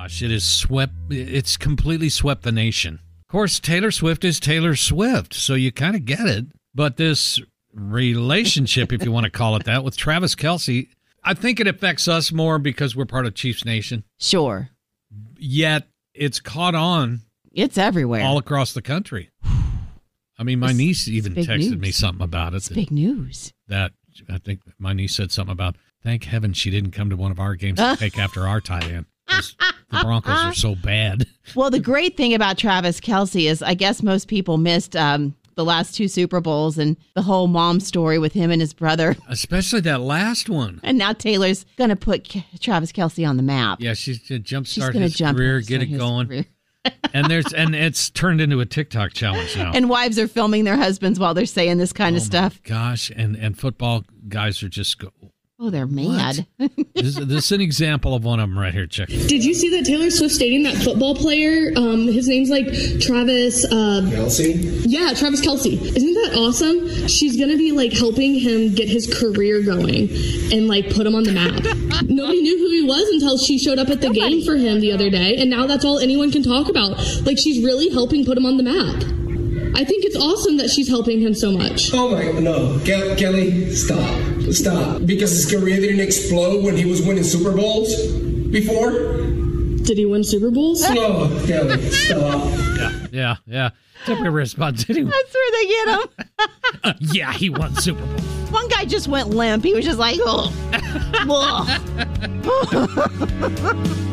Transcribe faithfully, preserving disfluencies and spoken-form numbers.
gosh, it is swept. It's completely swept the nation. Of course, Taylor Swift is Taylor Swift, so you kind of get it. But this relationship, if you want to call it that, with Travis Kelce, I think it affects us more because we're part of Chiefs Nation. Sure. Yet it's caught on. It's everywhere. All across the country. I mean, my it's, niece even texted news. me something about it. It's that, big news. That I think my niece said something about, thank heaven she didn't come to one of our games to take after our tight end. The Broncos are so bad. Well, the great thing about Travis Kelce is I guess most people missed um, the last two Super Bowls and the whole mom story with him and his brother. Especially that last one. And now Taylor's going to put K- Travis Kelce on the map. Yeah, she's going to jumpstart she's gonna his jump career, get it going. Career. and there's and it's turned into a TikTok challenge now. And wives are filming their husbands while they're saying this kind oh of stuff. Gosh, and, and football guys are just go, oh, they're mad. this, this is an example of one of them right here. Check it. Did you see that Taylor Swift dating that football player? Um, his name's like Travis uh, Kelce. Yeah, Travis Kelce. Isn't that awesome? She's gonna be like helping him get his career going and like put him on the map. Nobody knew who he was until she showed up at the Nobody. game for him the other day, and now that's all anyone can talk about. Like she's really helping put him on the map. I think it's awesome that she's helping him so much. Oh my, no. Ke- Kelly, stop. Stop. Because his career didn't explode when he was winning Super Bowls before. Did he win Super Bowls? No, Kelly, stop. Yeah, yeah, yeah. Typical response. Did he? That's where they get him. uh, yeah, he won Super Bowl. One guy just went limp. He was just like, oh.